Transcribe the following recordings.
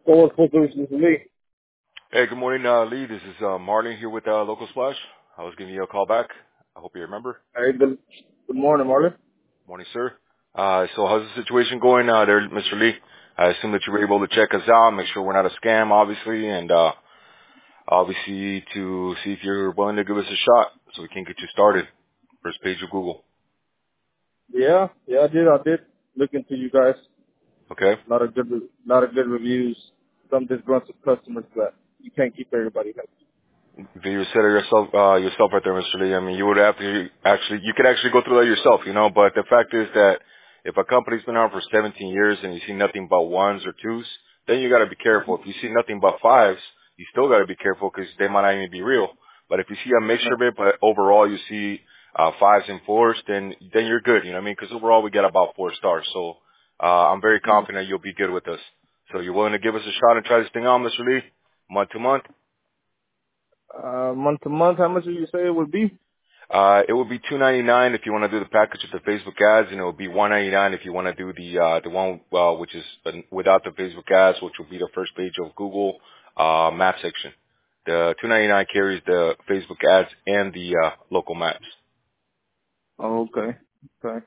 Forward Full Solutions for me. Hey, good morning, Lee. This is Marlon here with Local Splash. I was giving you a call back. I hope you remember. Hey, good morning, Marlon. Morning, sir. So how's the situation going there, Mr. Lee? I assume that you were able to check us out, make sure we're not a scam, obviously, and obviously to see if you're willing to give us a shot so we can get you started. First page of Google. Yeah, I did look into you guys. Okay? A lot of good reviews. Some disgruntled customers, but you can't keep everybody happy. You said it yourself right there, Mr. Lee. I mean, you would have to you could actually go through that yourself, but the fact is that if a company's been around for 17 years and you see nothing but ones or twos, then you got to be careful. If you see nothing but fives, you still got to be careful because they might not even be real. But if you see a mixture of it, but overall you see fives and fours, then you're good. You know what I mean? Because overall we got about 4 stars. So I'm very confident you'll be good with us. So you're willing to give us a shot and try this thing out, Mr. Lee, month to month? Month to month, how much did you say it would be? It would be $2.99 if you want to do the package with the Facebook ads, and it would be $1.99 if you want to do the one which is without the Facebook ads, which will be the first page of Google map section. The $2.99 carries the Facebook ads and the local maps. Oh, okay. Okay.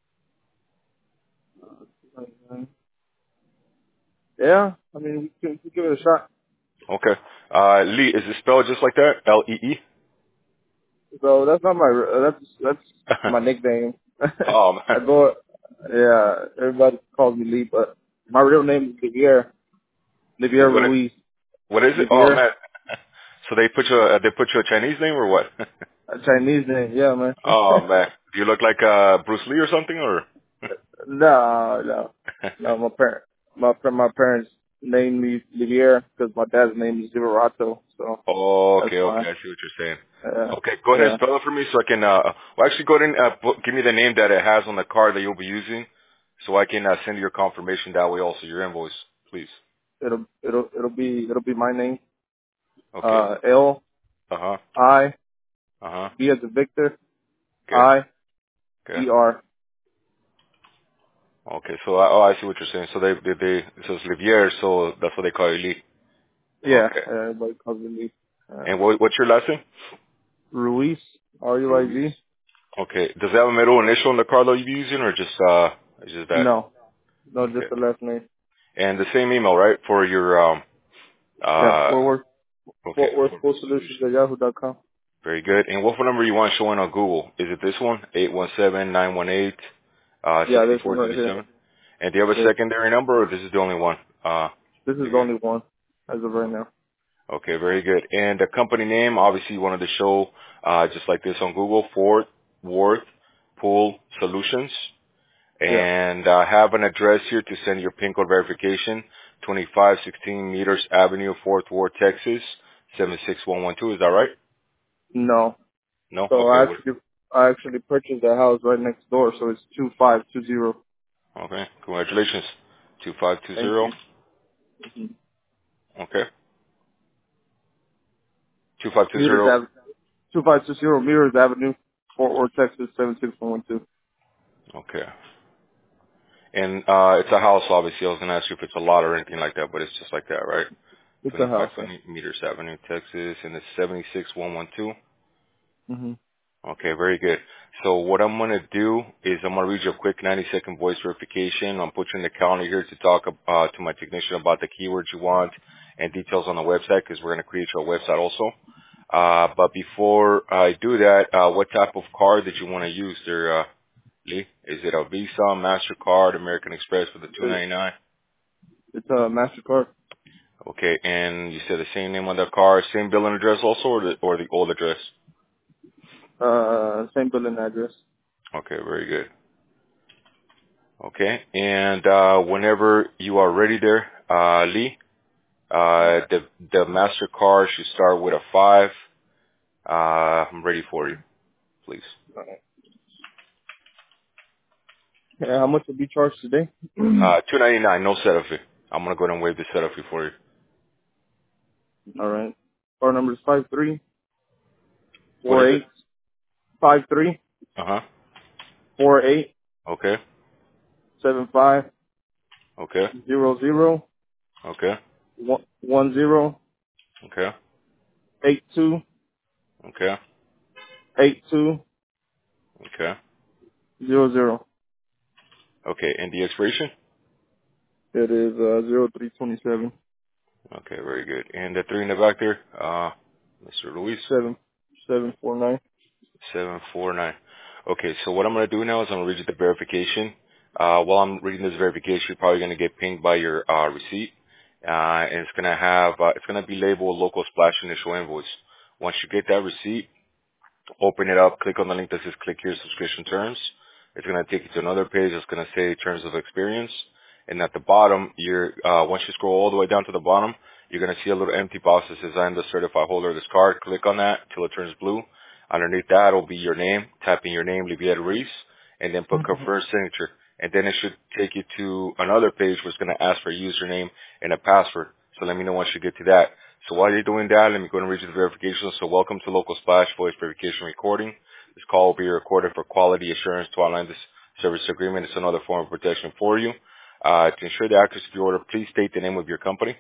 Yeah, I mean, we can give it a shot. Okay. Lee, is it spelled just like that? Lee? So that's not that's my nickname. Oh I man, go, yeah, everybody calls me Lee, but my real name is Livier Ruiz. what is it? Oh Livier, man. So they put you a Chinese name or what? a Chinese name, yeah, man. Oh man, do you look like Bruce Lee or something or? No, my my parents named me Livier because my dad's name is Liberato, so Oh, that's okay, why. I see what you're saying. Yeah, Okay, go ahead and yeah. spell it for me so I can, well actually go ahead and, give me the name that it has on the card that you'll be using so I can, send you your confirmation that way also, your invoice, please. It'll be my name. Okay. L Uh-huh. I Uh-huh. V as a Victor Okay. I Okay. E R. Okay, so, I see what you're saying. So so it's Livier, so that's what they call you, Lee. Yeah, Okay. everybody calls me Lee. And what's your last name? Ruiz Ruiz. RUIZ. Okay. Does it have a middle initial in the card that you'll be using or just that? No, just Okay. the last name. And the same email, right? For your, Yeah, uh, okay, Fort Worth for Full solution. Solutions at yahoo.com. Very good. And what phone number you want showing on Google? Is it this one? 817-918, Yeah, this one right here. 6407? And do you have a Yeah, secondary number or this is the only one? this is the Vivier? only one as of right now. Okay, very good. And the company name, obviously you wanted to show, just like this on Google, Fort Worth Pool Solutions. Yeah. And I have an address here to send your PIN code verification, 2516 Meters Avenue, Fort Worth, Texas, 76112. Is that right? No. No? So Okay. I actually purchased a house right next door, so it's 2520. Okay. Congratulations. Thank 2520. you. Mhm. Okay. Meters 2520. Ave 2520 Meters Avenue, Fort Worth, Texas 76112. Okay. And it's a house, obviously. I was going to ask you if it's a lot or anything like that, but it's just like that, right? It's a house. 2520 Meters Avenue, Texas, and it's 76112. Mhm. Okay, very good. So what I'm going to do is I'm going to read you a quick 90-second voice verification. I'll put you in the calendar here to talk to my technician about the keywords you want and details on the website because we're going to create your website also. But before I do that, what type of card did you want to use there, Lee? Is it a Visa, MasterCard, American Express for the $2.99? It's a Mastercard. Okay, and you said the same name on the card, same billing address also, or the old address? Same billing address. Okay, very good. Okay. And whenever you are ready there, Lee, All right. the MasterCard should start with a 5. I'm ready for you, please. All right. Yeah, how much will be charged today? $2.99, no setup fee. I'm gonna go ahead and waive the setup fee for you. All right. Our number is five three What is four it? eight five three Uh-huh. four eight Okay. 75 Okay. 00 Okay. 10 Okay. 82 Okay. 8200. Okay. Okay. And the expiration? It is 0327 Okay, very good. And the three in the back there, Mr. Luis? 749. 749. Okay, so what I'm going to do now is I'm going to read you the verification. While I'm reading this verification, you're probably going to get pinged by your receipt. And it's going to have, it's going to be labeled local splash initial invoice. Once you get that receipt, open it up, click on the link that says click here subscription terms. It's going to take you to another page that's going to say terms of experience. And at the bottom, once you scroll all the way down to the bottom, you're going to see a little empty box that says I'm the certified holder of this card. Click on that till it turns blue. Underneath that will be your name. Type in your name, Livier Reese, and then put confirm signature. And then it should take you to another page where it's going to ask for a username and a password. So let me know once you get to that. So while you're doing that, let me go and read you the verification. So welcome to Local Splash Voice Verification Recording. This call will be recorded for quality assurance to outline this service agreement. It's another form of protection for you. To ensure the accuracy of your order, please state the name of your company.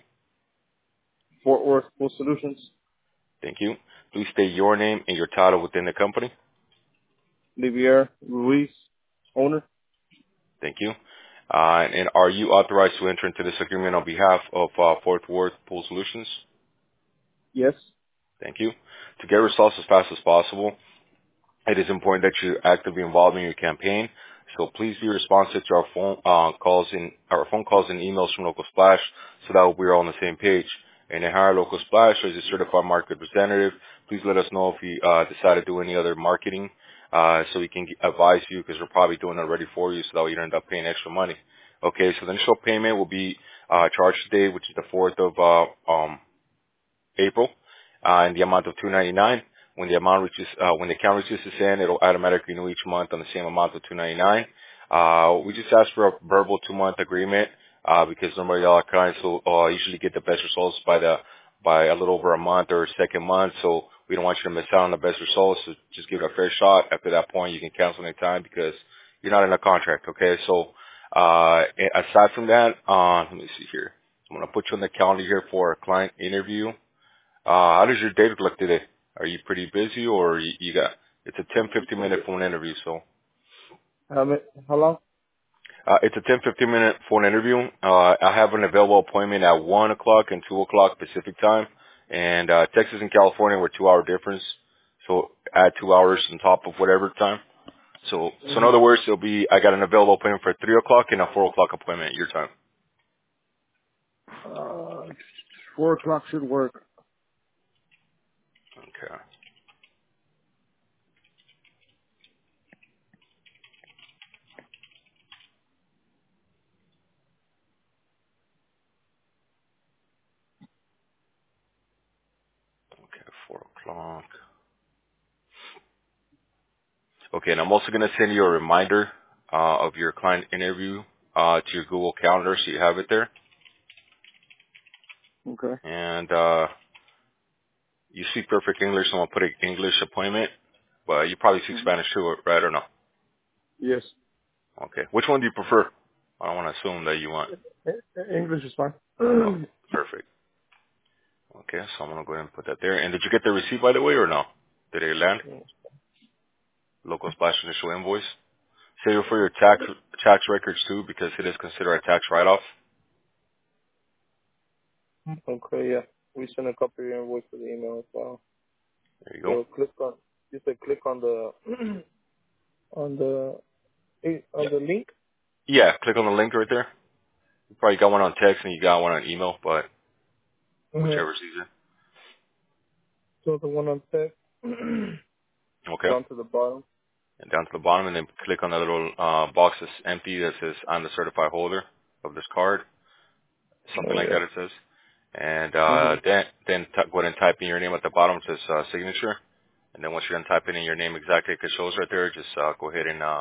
Fort Worth Full Solutions. Thank you. Please state your name and your title within the company. Livier Ruiz, owner. Thank you. And are you authorized to enter into this agreement on behalf of Fort Worth Pool Solutions? Yes. Thank you. To get results as fast as possible, it is important that you actively involved in your campaign. So please be responsive to our phone calls and emails from Local Splash, so that we're all on the same page. And to hire Local Splash as a certified market representative, please let us know if you decide to do any other marketing, so we can advise you, because we're probably doing it already for you, so that you don't end up paying extra money. Okay, so the initial payment will be charged today, which is the 4th of April, in the amount of $299. When the account reaches this end, it'll automatically renew each month on the same amount of $299. We just ask for a verbal 2-month agreement, because normally all our clients will usually get the best results by a little over a month or second month. So we don't want you to miss out on the best results. So just give it a fair shot. After that point, you can cancel any time, because you're not in a contract. Okay. So, aside from that, let me see here. I'm going to put you on the calendar here for a client interview. How does your day look like today? Are you pretty busy, or you got, it's a 10-15 minute phone interview, so. How long? It's a 10-15 minute phone interview. I have an available appointment at 1 o'clock and 2 o'clock Pacific time. And, Texas and California were 2-hour difference. So add 2 hours on top of whatever time. So in other words, I got an available appointment for 3 o'clock and a 4 o'clock appointment at your time. 4 o'clock should work. Okay. Okay, 4 o'clock. Okay, and I'm also going to send you a reminder of your client interview to your Google Calendar, so you have it there. Okay. And you speak perfect English, so I'm going to put an English appointment. But you probably speak Spanish too, right, or no? Yes. Okay. Which one do you prefer? I don't want to assume that you want. English is fine. Oh, perfect. Okay, so I'm going to go ahead and put that there. And did you get the receipt, by the way, or no? Did it land? Local splash initial invoice. Save it for your tax records too, because it is considered a tax write-off. Okay, yeah. We send a copy of your invoice to the email as well. There you go. So you said click on the, on the link? Yeah, click on the link right there. You probably got one on text and you got one on email, but Mm-hmm. whichever's easier. So the one on text, Okay. down to the bottom. And down to the bottom, and then click on the little box that's empty that says I'm the certified holder of this card. Something Oh, like yeah. that it says. And Mm-hmm. then go ahead and type in your name at the bottom. It says signature. And then once you're done typing in your name exactly like it shows right there, just go ahead and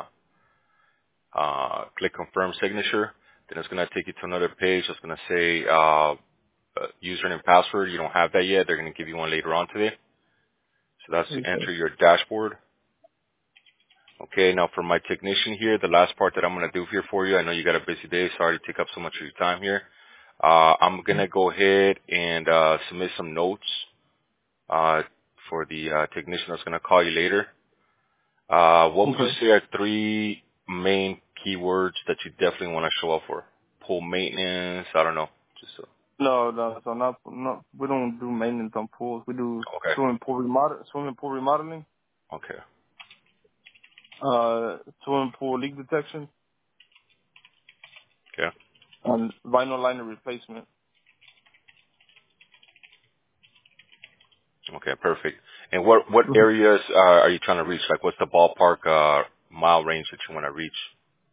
click confirm signature. Then it's going to take you to another page that's going to say username and password. You don't have that yet. They're going to give you one later on today. So that's to Okay. enter your dashboard. Okay, now for my technician here, the last part that I'm going to do here for you, I know you got a busy day, sorry to take up so much of your time here. I'm gonna go ahead and submit some notes for the technician that's gonna call you later. What would you Okay. say are 3 main keywords that you definitely want to show up for? Pool maintenance, I don't know. Just No. So we don't do maintenance on pools. We do okay, swimming pool remodeling, okay, swimming pool leak detection, okay, and vinyl liner replacement. okay, perfect. And what Mhm. areas are you trying to reach? Like, what's the ballpark mile range that you want to reach?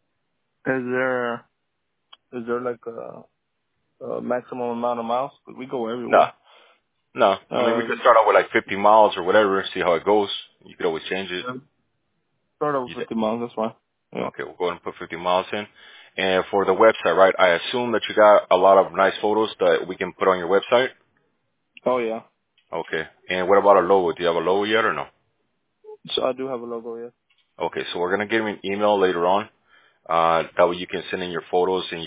Is there like a maximum amount of miles? We go No, everywhere. no. I mean, we could start out with like 50 miles or whatever, see how it goes. You could always change it. Yeah. Start over You 50 miles. That's fine. Yeah. Okay, we'll go ahead and put 50 miles in. And for the website, right, I assume that you got a lot of nice photos that we can put on your website? Oh yeah. Okay. And what about a logo? Do you have a logo yet or no? So I do have a logo. Yes. Okay, so we're going to give you an email later on. That way you can send in your photos and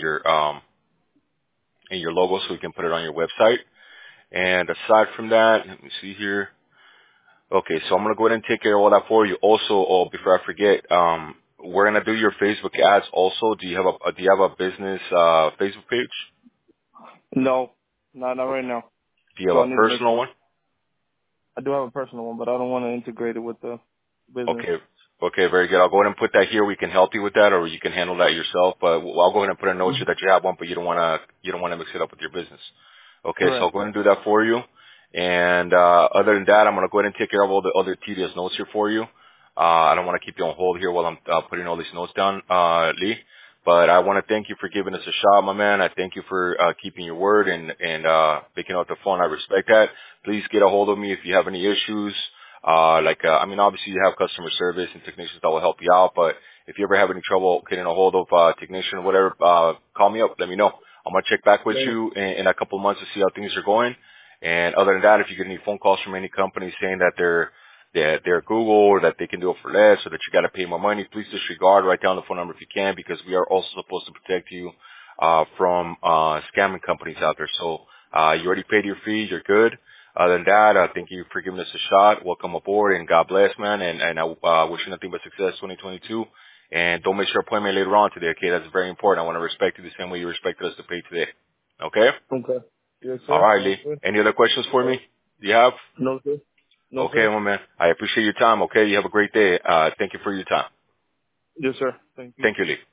your logo so we can put it on your website. And aside from that, let me see here. Okay, so I'm going to go ahead and take care of all that for you. Also, oh, before I forget, we're going to do your Facebook ads also. Do you have a business, Facebook page? No, not right now. Do you So have I a need to make personal one. one? I do have a personal one, but I don't want to integrate it with the business. Okay. Okay, very good. I'll go ahead and put that here. We can help you with that, or you can handle that yourself. But I'll go ahead and put a note here Mhm. that you have one, but you don't want to mix it up with your business. Okay, so Right. I'll go ahead and do that for you. And other than that, I'm going to go ahead and take care of all the other tedious notes here for you. I don't want to keep you on hold here while I'm putting all these notes down, Lee. But I want to thank you for giving us a shot, my man. I thank you for keeping your word and picking up the phone. I respect that. Please get a hold of me if you have any issues. I mean, obviously you have customer service and technicians that will help you out, but if you ever have any trouble getting a hold of technician or whatever, call me up. Let me know. I'm gonna check back with Right. you in a couple of months to see how things are going. And other than that, if you get any phone calls from any company saying that they're Google or that they can do it for less or that you got to pay more money, please disregard. Write down the phone number if you can, because we are also supposed to protect you from scamming companies out there. So you already paid your fee. You're good. Other than that, thank you for giving us a shot. Welcome aboard, and God bless, man. And I wish you nothing but success 2022. And don't miss your appointment later on today, okay? That's very important. I want to respect you the same way you respected us to pay today. Okay? Okay. Yes, All sir. right, Sounds Lee. good. Any other questions for All me? right. Do you have? No, sir. No, Okay, sir. my man. I appreciate your time, okay? You have a great day. Thank you for your time. Yes, sir. Thank you. Thank you, Lee.